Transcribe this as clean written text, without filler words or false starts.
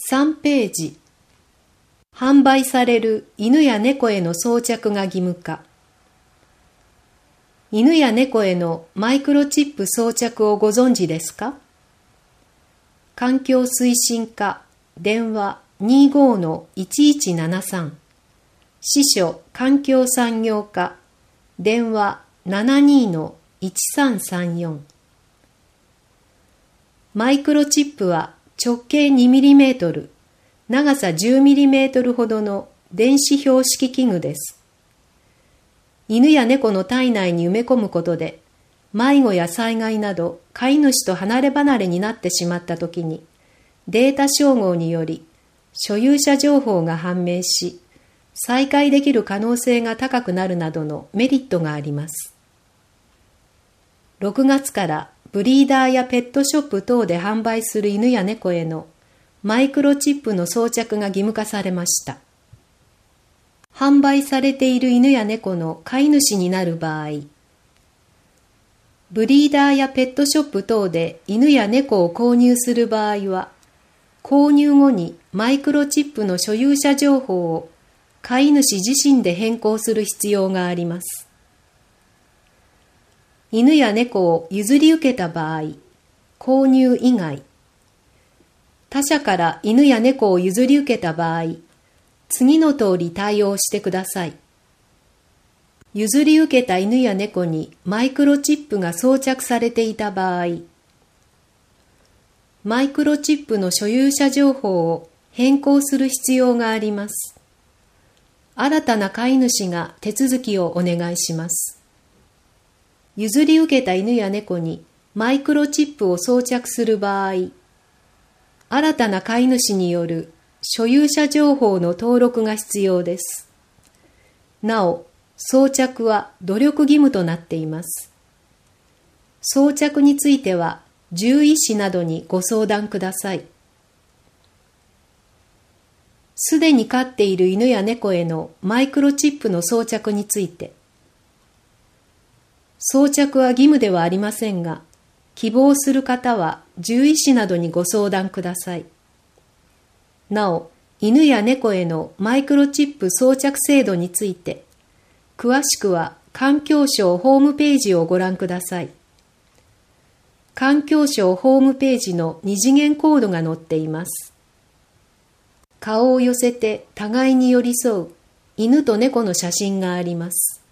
3ページ。販売される犬や猫への装着が義務化。犬や猫へのマイクロチップ装着をご存知ですか？環境推進課、電話 25-1173。司書環境産業課、電話 72-1334。マイクロチップは直径 2mm、長さ 10mm ほどの電子標識器具です。犬や猫の体内に埋め込むことで、迷子や災害など飼い主と離れ離れになってしまったときに、データ照合により所有者情報が判明し、再会できる可能性が高くなるなどのメリットがあります。6月からブリーダーやペットショップ等で販売する犬や猫へのマイクロチップの装着が義務化されました。販売されている犬や猫の飼い主になる場合、ブリーダーやペットショップ等で犬や猫を購入する場合は、購入後にマイクロチップの所有者情報を飼い主自身で変更する必要があります。犬や猫を譲り受けた場合、購入以外、他者から犬や猫を譲り受けた場合、次の通り対応してください。譲り受けた犬や猫にマイクロチップが装着されていた場合、マイクロチップの所有者情報を変更する必要があります。新たな飼い主が手続きをお願いします。譲り受けた犬や猫にマイクロチップを装着する場合、新たな飼い主による所有者情報の登録が必要です。なお、装着は努力義務となっています。装着については、獣医師などにご相談ください。すでに飼っている犬や猫へのマイクロチップの装着について、装着は義務ではありませんが、希望する方は獣医師などにご相談ください。なお、犬や猫へのマイクロチップ装着制度について、詳しくは環境省ホームページをご覧ください。環境省ホームページの二次元コードが載っています。顔を寄せて互いに寄り添う犬と猫の写真があります。